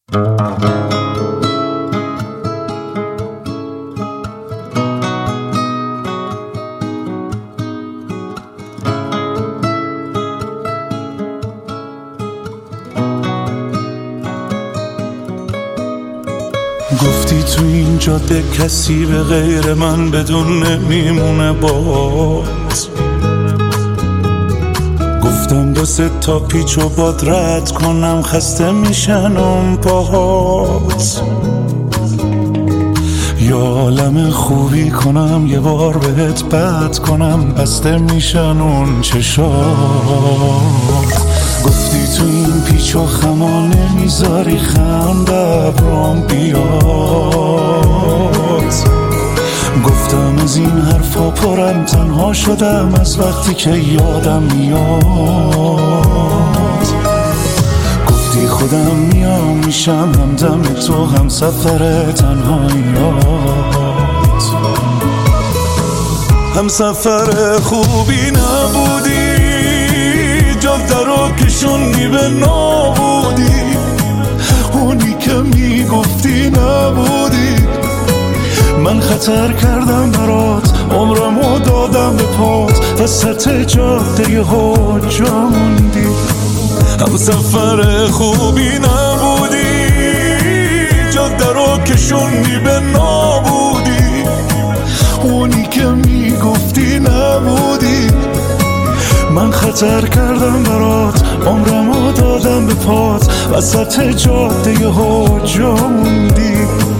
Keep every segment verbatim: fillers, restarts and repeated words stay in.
گفتی تو این جاده کسی به غیر من بدون نمیمونه باز. گفتم دو سه تا پیچ و باد رد کنم، خسته میشن اون پاهات. یا عالم خوبی کنم یه بار بهت بد کنم، بسته میشن اون چشات. گفتی تو این پیچ و خما نمیذاری خنده برام بیاد. گفتم از این حرفا پرم، تنها شدم از وقتی که یادم میاد. گفتی خودم میام میشم همدم تو، هم سفر تنهاییات. هم سفر خوبی نبودی، جاده رو کشوندی به نابودی. اونی که میگفتی نبودی. من خطر کردم برات، عمرمو دادم به پات، وسط جاده یهو جا موندی. هم سفر خوبی نبودی، جاده رو کشوندی به نابودی. اونی که میگفتی نبودی. من خطر کردم برات، عمرمو دادم به پات، وسط جاده یهو جا موندی.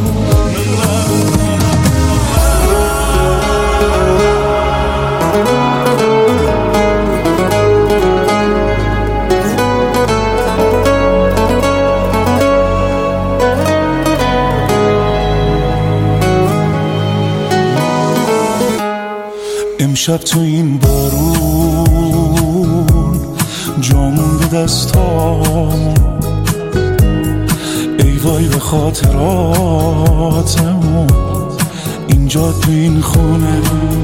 امشب تو این بارون جامون به دستام، ای وای به خاطراتمون اینجا تو این خونه.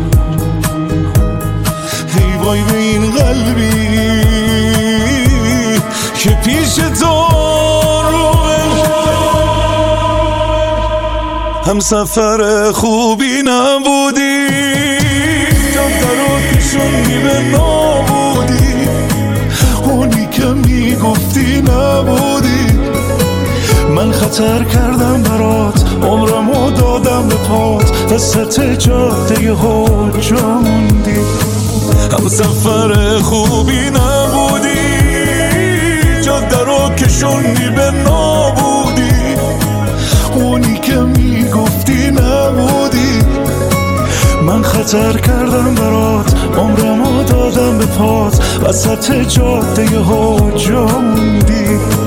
ای وای به این قلبی که پیش تو روه. هم سفر خوبی نبودی، جاده رو کشوندی به نابودی. اونی که میگفتی نبودی. من خطر کردم برات، عمرمو دادم به پات، وسط جاده یهو جا موندی. هم سفر خوبی نبودی، جاده رو کشوندی به نابودی. اونی که میگفتی نبودی. من خطر کردم برات، عمرمو دادم به پات، وسط جاده یهو جا موندی.